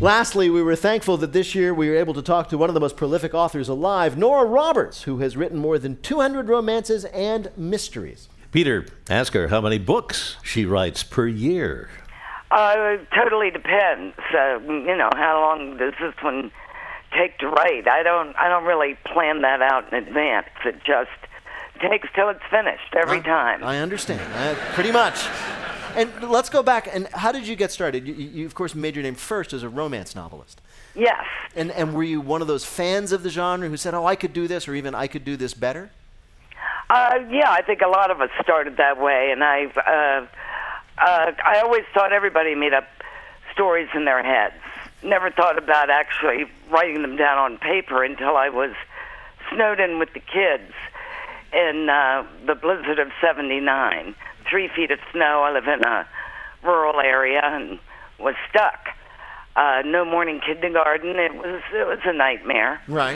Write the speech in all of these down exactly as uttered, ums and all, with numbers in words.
Lastly, we were thankful that this year we were able to talk to one of the most prolific authors alive, Nora Roberts, who has written more than two hundred romances and mysteries. Peter, ask her how many books she writes per year. Uh, it totally depends. Uh, you know, how long does this one take to write? I don't. I don't really plan that out in advance. It just takes till it's finished every I, time. I understand. Uh, pretty much. And let's go back. And how did you get started? You, you, of course, made your name first as a romance novelist. Yes. And and were you one of those fans of the genre who said, "Oh, I could do this," or even "I could do this better"? Uh, yeah, I think a lot of us started that way, and I. Uh, Uh, I always thought everybody made up stories in their heads. Never thought about actually writing them down on paper until I was snowed in with the kids in uh, the blizzard of seventy-nine. Three feet of snow. I live in a rural area and was stuck. Uh, no morning kindergarten. It was it was a nightmare. Right.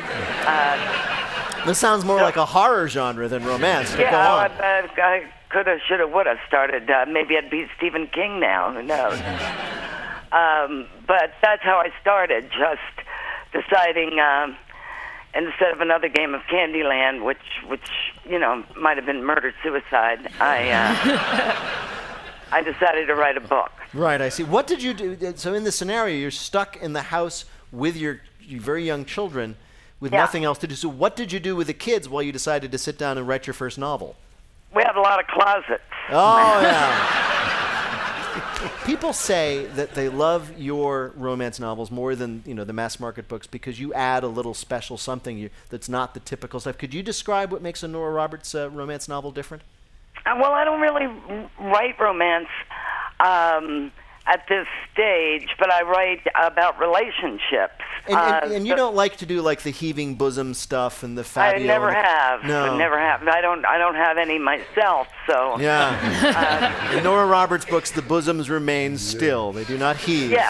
Uh, this sounds more so, like a horror genre than romance. Yeah, go on. I, I, I coulda, shoulda, woulda started. Uh, maybe I'd be Stephen King now. Who knows? um, but that's how I started. Just deciding um, instead of another game of Candyland, which which you know might have been murder suicide, I uh, I decided to write a book. Right. I see. What did you do? So in this scenario, you're stuck in the house with your, your very young children, with yeah. nothing else to do. So what did you do with the kids while you decided to sit down and write your first novel? We had a lot of closets. Oh, yeah. People say that they love your romance novels more than, you know, the mass market books because you add a little special something you, that's not the typical stuff. Could you describe what makes a Nora Roberts uh, romance novel different? Uh, well, I don't really write romance um, at this stage, but I write about relationships. And, and, uh, and you don't like to do like the heaving bosom stuff and the Fabio. I never and the, have. No, I never have. I don't. I don't have any myself. So yeah. uh, in Nora Roberts' books, the bosoms remain still; they do not heave. Yes.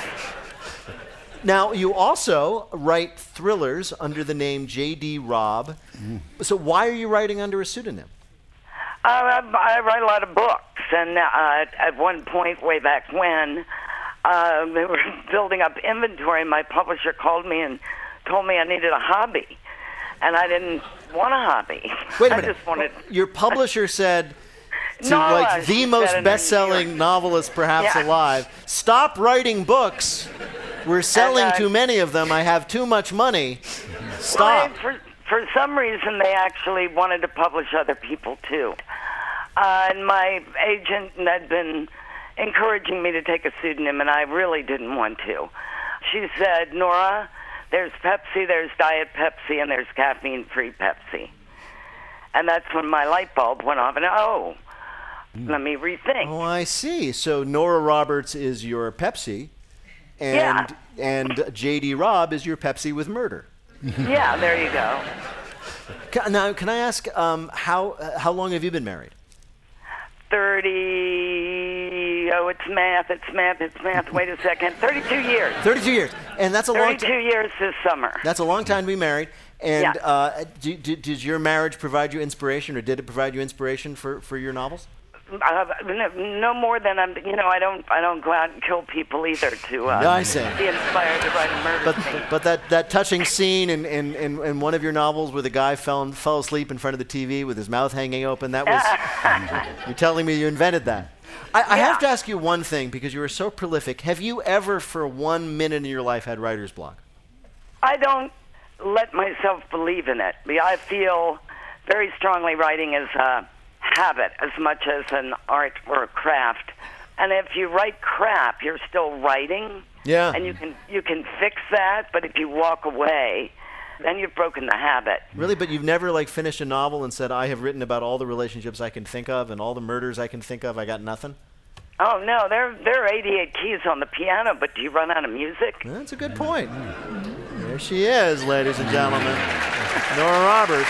Now, you also write thrillers under the name J D. Robb. Mm. So, why are you writing under a pseudonym? Uh, I, I write a lot of books, and uh, at one point, way back when. Uh, they were building up inventory. My publisher called me and told me I needed a hobby, and I didn't want a hobby. Wait a I minute. just wanted. Your publisher said to no, like the most said best-selling novelist perhaps yeah. alive, stop writing books. We're selling and, uh, too many of them. I have too much money. Stop. Well, for for some reason, they actually wanted to publish other people too, uh, and my agent had been encouraging me to take a pseudonym, and I really didn't want to. She said, Nora, there's Pepsi, there's Diet Pepsi, and there's caffeine-free Pepsi. And that's when my light bulb went off, and oh, mm. let me rethink. Oh, I see. So Nora Roberts is your Pepsi, and yeah. and J D. Robb is your Pepsi with murder. Yeah, there you go. Can, now, can I ask, um, how uh, how long have you been married? thirty, oh, it's math, it's math, it's math, wait a second, thirty-two years. thirty-two years, and that's a long time. thirty-two years this summer. That's a long time to be married, and yeah. uh, do, do, does your marriage provide you inspiration, or did it provide you inspiration for, for your novels? Uh, no, no more than I'm, you know, I don't, I don't go out and kill people either to uh, no, I see. be inspired to write a murder but, scene. But that, that touching scene in, in, in, in one of your novels where the guy fell, fell asleep in front of the T V with his mouth hanging open, that was, you're telling me you invented that. I, I yeah. have to ask you one thing, because you are so prolific. Have you ever for one minute in your life had writer's block? I don't let myself believe in it. I feel very strongly writing is a habit as much as an art or a craft. And if you write crap, you're still writing. Yeah. And you can you can fix that, but if you walk away, then you've broken the habit. Really? But you've never like finished a novel and said, I have written about all the relationships I can think of and all the murders I can think of, I got nothing? Oh, no, there, there are eighty-eight keys on the piano, but do you run out of music? That's a good point. There she is, ladies and gentlemen. Nora Roberts.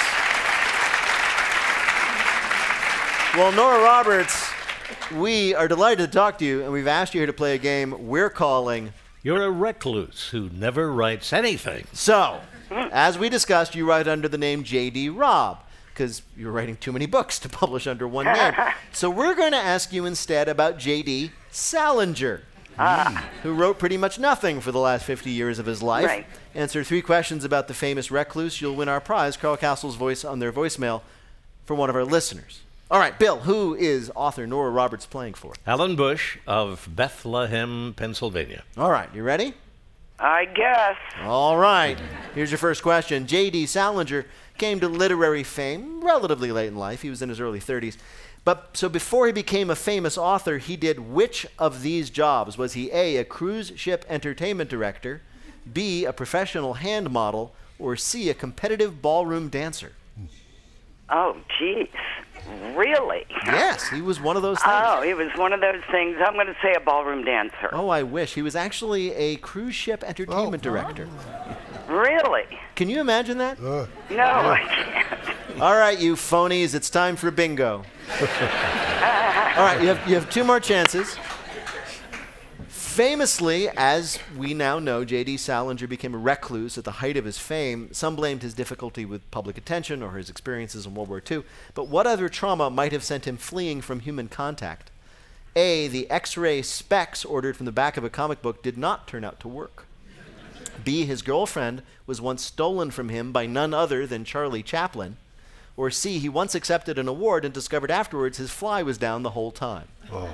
Well, Nora Roberts, we are delighted to talk to you, and we've asked you here to play a game we're calling... You're a recluse who never writes anything. So, as we discussed, you write under the name J D. Robb, because you're writing too many books to publish under one name. So we're going to ask you instead about J D. Salinger. Ah. who wrote pretty much nothing for the last fifty years of his life. Right. Answer three questions about the famous recluse. You'll win our prize, Carl Castle's voice on their voicemail for one of our listeners. All right, Bill, who is author Nora Roberts playing for? Alan Bush of Bethlehem, Pennsylvania. All right, you ready? I guess. All right. Here's your first question. J D. Salinger came to literary fame relatively late in life. He was in his early thirties. But so before he became a famous author, he did which of these jobs? Was he A, a cruise ship entertainment director, B, a professional hand model, or C, a competitive ballroom dancer? Oh, jeez. Really? Yes, he was one of those things. Oh, it was one of those things. I'm going to say a ballroom dancer. Oh, I wish. He was actually a cruise ship entertainment Oh, director. Really? Can you imagine that? Uh, No, I can't. All right, you phonies, it's time for bingo. All right, you have, you have two more chances. Famously, as we now know, J D. Salinger became a recluse at the height of his fame. Some blamed his difficulty with public attention or his experiences in World War Two. But what other trauma might have sent him fleeing from human contact? A, the X-ray specs ordered from the back of a comic book did not turn out to work. B, his girlfriend was once stolen from him by none other than Charlie Chaplin. Or C, he once accepted an award and discovered afterwards his fly was down the whole time.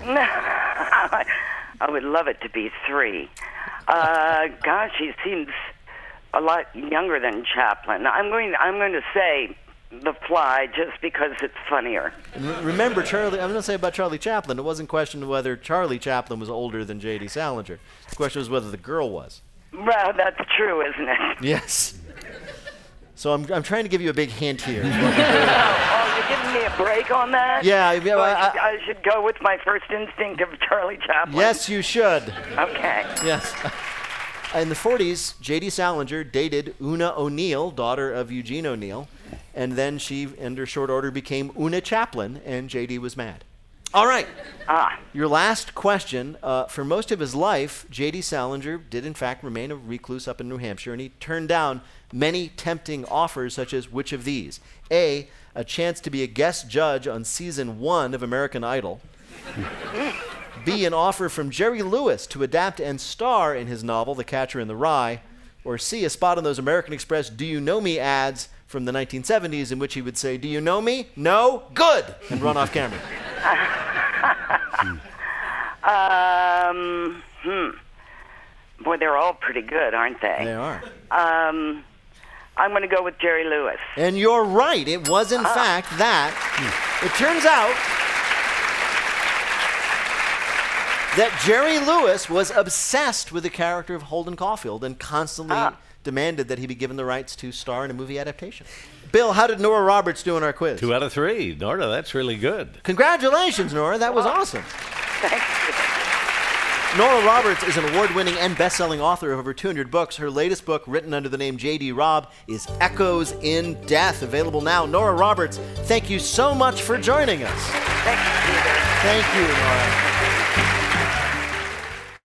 I would love it to be three. Uh, gosh, he seems a lot younger than Chaplin. I'm going. I'm going to say The Fly just because it's funnier. And re- remember, Charlie. I'm going to say about Charlie Chaplin. It wasn't a question of whether Charlie Chaplin was older than J D. Salinger. The question was whether the girl was. Well, that's true, isn't it? Yes. So I'm I'm trying to give you a big hint here. Oh, you're giving me a break on that? Yeah, I- So I, I- should, I should go with my first instinct of Charlie Chaplin. Yes, you should. Okay. Yes. In the forties, J D. Salinger dated Una O'Neill, daughter of Eugene O'Neill, and then she, under short order, became Una Chaplin, and J D was mad. All right. Ah. Your last question. Uh, for most of his life, J D. Salinger did, in fact, remain a recluse up in New Hampshire, and he turned down many tempting offers, such as which of these? A, a chance to be a guest judge on season one of American Idol. B, an offer from Jerry Lewis to adapt and star in his novel, The Catcher in the Rye. Or C, a spot on those American Express Do You Know Me ads from the nineteen seventies in which he would say, do you know me? No? Good! And run off camera. Um, hmm. Boy, they're all pretty good, aren't they? They are. Um, I'm going to go with Jerry Lewis. And you're right. It was, in fact, that. It turns out that Jerry Lewis was obsessed with the character of Holden Caulfield and constantly Ah. demanded that he be given the rights to star in a movie adaptation. Bill, how did Nora Roberts do in our quiz? Two out of three. Nora, that's really good. Congratulations, Nora. That was awesome. Thank you. Nora Roberts is an award-winning and best-selling author of over two hundred books. Her latest book, written under the name J D. Robb, is Echoes in Death, available now. Nora Roberts, thank you so much for joining us. Thank you, Peter. Thank you, Nora.